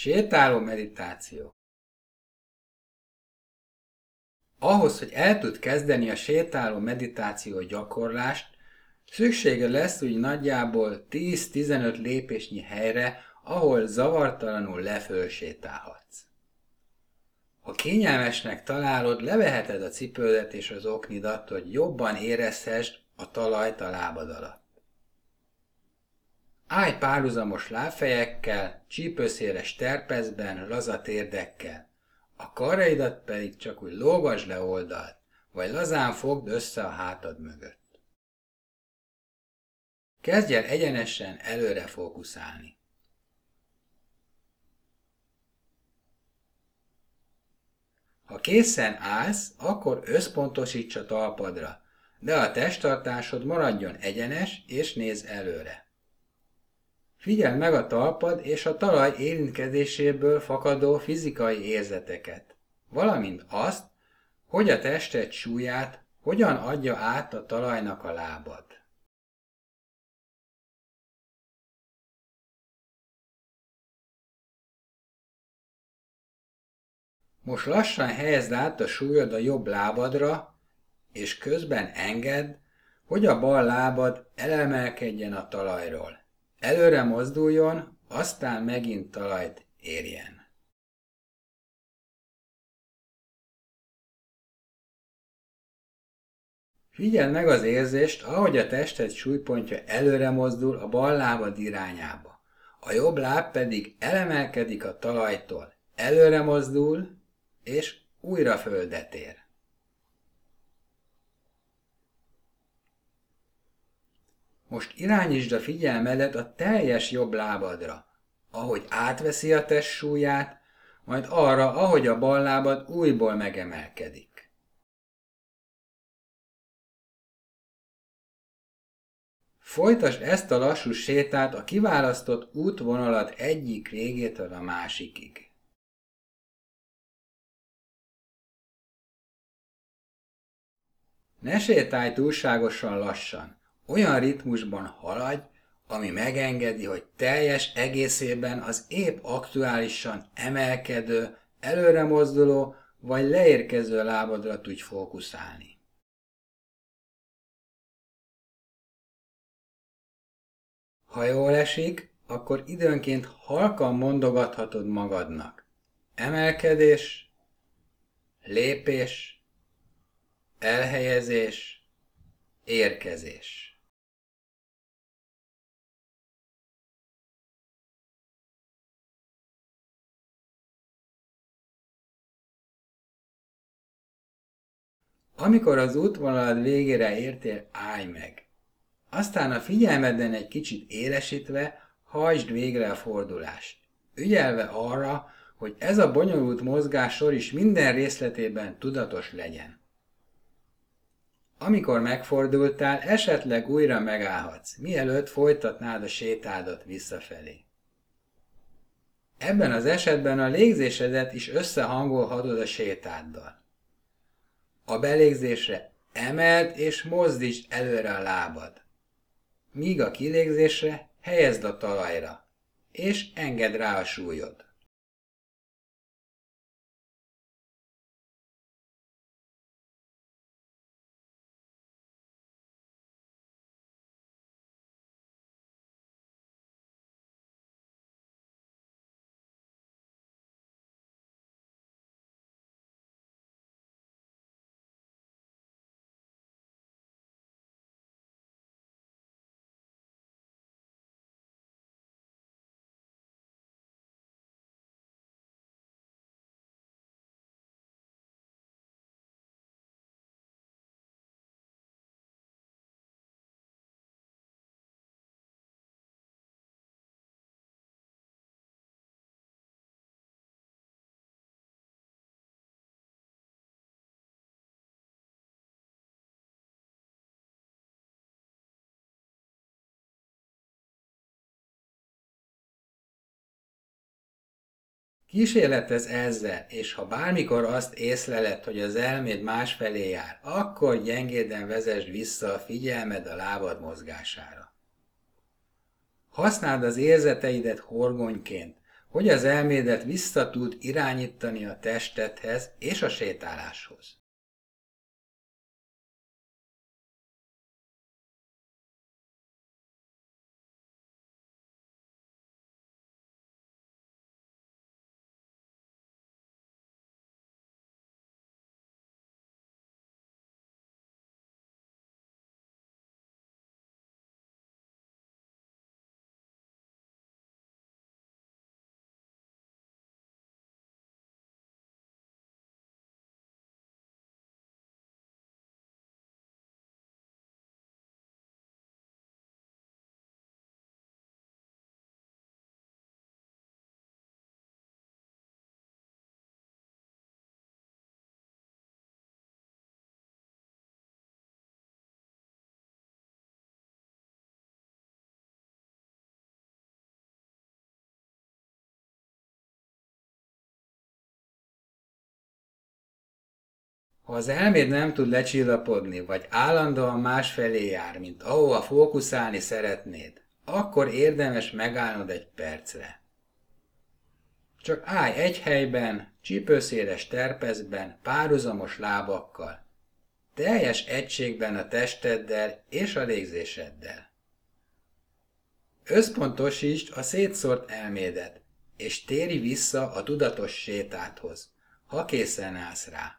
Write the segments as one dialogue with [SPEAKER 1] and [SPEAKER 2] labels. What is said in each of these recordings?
[SPEAKER 1] Sétáló meditáció. Ahhoz, hogy el tud kezdeni a sétáló meditáció gyakorlást, szüksége lesz úgy nagyjából 10-15 lépésnyi helyre, ahol zavartalanul leföl sétálhatsz. Ha kényelmesnek találod, leveheted a cipődet és az oknidat, hogy jobban érezhessd a talajt a lábad alatt. Állj párhuzamos lábfejekkel, csípőszéles terpezben, laza térdekkel. A karjaidat pedig csak úgy lógasd le oldalt, vagy lazán fogd össze a hátad mögött. Kezdj el egyenesen előre fókuszálni. Ha készen állsz, akkor összpontosíts a talpadra, de a testtartásod maradjon egyenes és nézz előre. Figyeld meg a talpad és a talaj érintkezéséből fakadó fizikai érzeteket, valamint azt, hogy a tested súlyát hogyan adja át a talajnak a lábad. Most lassan helyezd át a súlyod a jobb lábadra, és közben engedd, hogy a bal lábad elemelkedjen a talajról. Előre mozduljon, aztán megint talajt érjen. Figyeld meg az érzést, ahogy a tested súlypontja előre mozdul a bal lábad irányába. A jobb láb pedig elemelkedik a talajtól. Előre mozdul, és újra földet ér. Most irányítsd a figyelmedet a teljes jobb lábadra, ahogy átveszi a test súlyát, majd arra, ahogy a bal lábad újból megemelkedik. Folytasd ezt a lassú sétát a kiválasztott útvonalat egyik végétől a másikig. Ne sétálj túlságosan lassan. Olyan ritmusban haladj, ami megengedi, hogy teljes egészében az épp aktuálisan emelkedő, előre mozduló vagy leérkező lábadra tudj fókuszálni. Ha jól esik, akkor időnként halkan mondogathatod magadnak. Emelkedés, lépés, elhelyezés, érkezés. Amikor az útvonalad végére értél, állj meg. Aztán a figyelmeden egy kicsit élesítve, hajtsd végre a fordulást. Ügyelve arra, hogy ez a bonyolult mozgássor is minden részletében tudatos legyen. Amikor megfordultál, esetleg újra megállhatsz, mielőtt folytatnád a sétádat visszafelé. Ebben az esetben a légzésedet is összehangolhatod a sétáddal. A belégzésre emeld és mozdítsd előre a lábad, míg a kilégzésre helyezd a talajra, és engedd rá a súlyod. Kísérletezz ezzel, és ha bármikor azt észleled, hogy az elméd másfelé jár, akkor gyengéden vezesd vissza a figyelmed a lábad mozgására. Használd az érzeteidet horgonyként, hogy az elmédet vissza tud irányítani a testedhez és a sétáláshoz. Ha az elméd nem tud lecsillapodni, vagy állandóan másfelé jár, mint ahova fókuszálni szeretnéd, akkor érdemes megállnod egy percre. Csak állj egy helyben, csípőszéles terpezben, párhuzamos lábakkal, teljes egységben a testeddel és a légzéseddel. Összpontosítsd a szétszórt elmédet, és térj vissza a tudatos sétádhoz, ha készen állsz rá.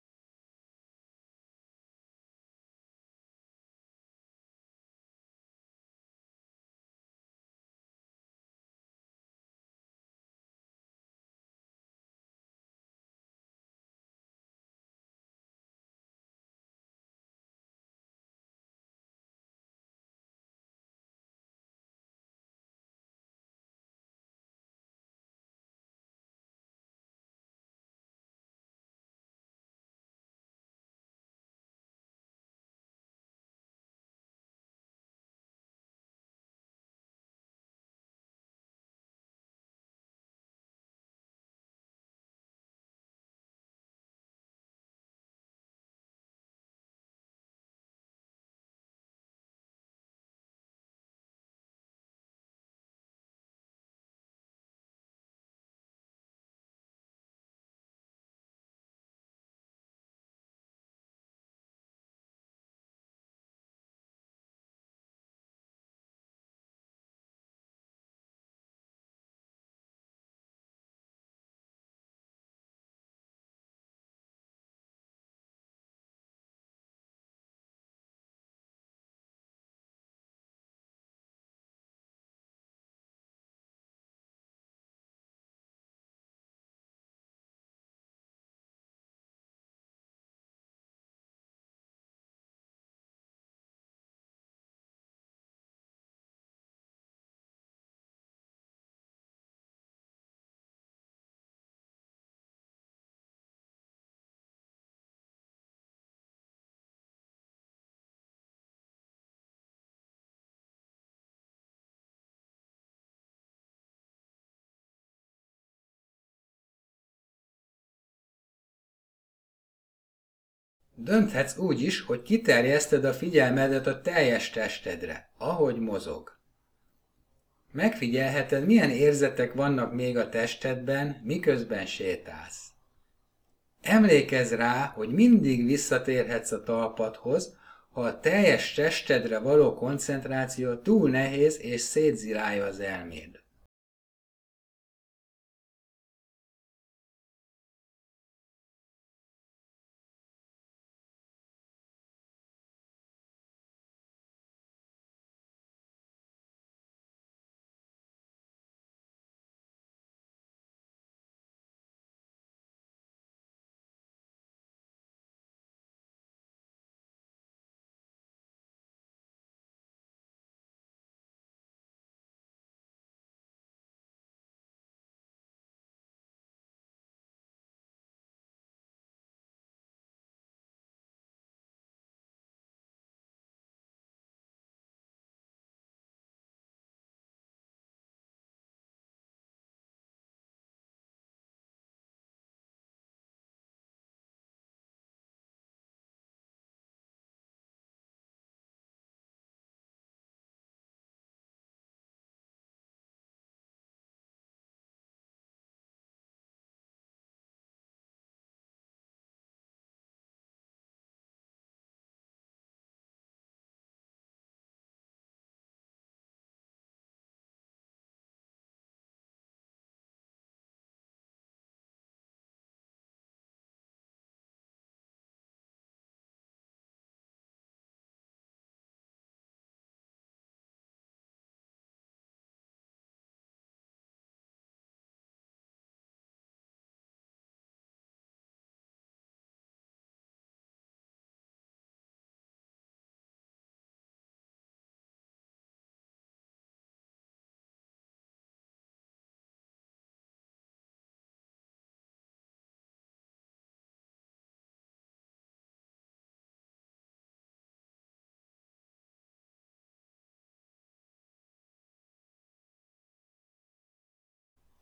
[SPEAKER 1] Dönthetsz úgy is, hogy kiterjeszted a figyelmedet a teljes testedre, ahogy mozog. Megfigyelheted, milyen érzetek vannak még a testedben, miközben sétálsz. Emlékezz rá, hogy mindig visszatérhetsz a talpadhoz, ha a teljes testedre való koncentráció túl nehéz és szétzilálja az elméd.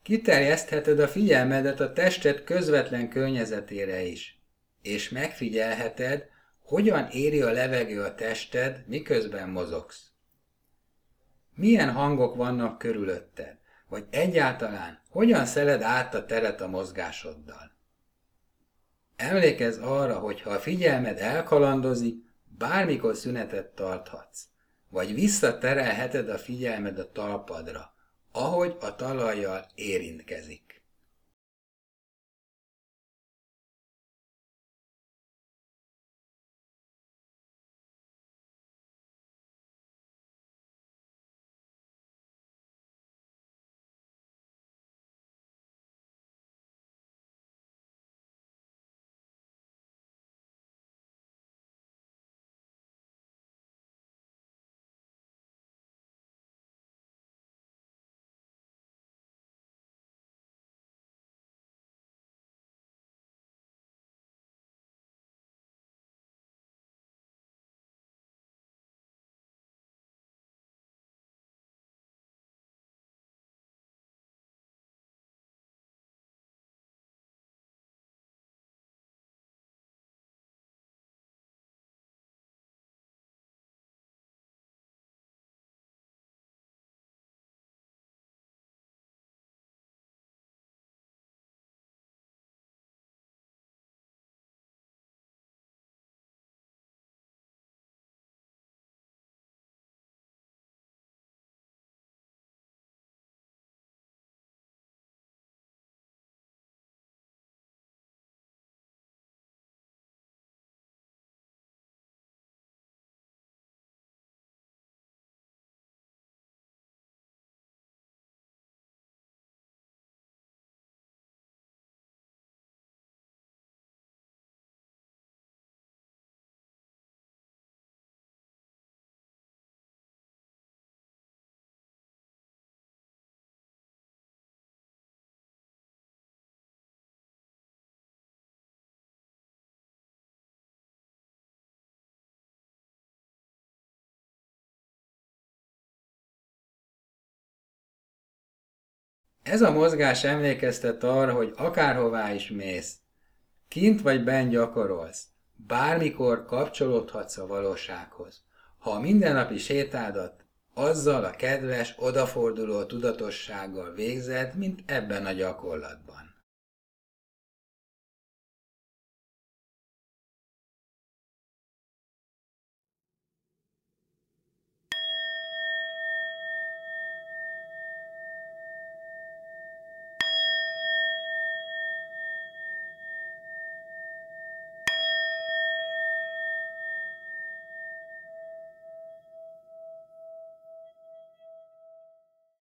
[SPEAKER 1] Kiterjesztheted a figyelmedet a tested közvetlen környezetére is, és megfigyelheted, hogyan éri a levegő a tested, miközben mozogsz. Milyen hangok vannak körülötted, vagy egyáltalán hogyan szeled át a teret a mozgásoddal. Emlékezz arra, hogy ha a figyelmed elkalandozik, bármikor szünetet tarthatsz, vagy visszaterelheted a figyelmed a talpadra, ahogy a talajjal érintkezik. Ez a mozgás emlékeztet arra, hogy akárhová is mész, kint vagy benn gyakorolsz, bármikor kapcsolódhatsz a valósághoz. Ha a mindennapi sétádat azzal a kedves, odaforduló tudatossággal végzed, mint ebben a gyakorlatban.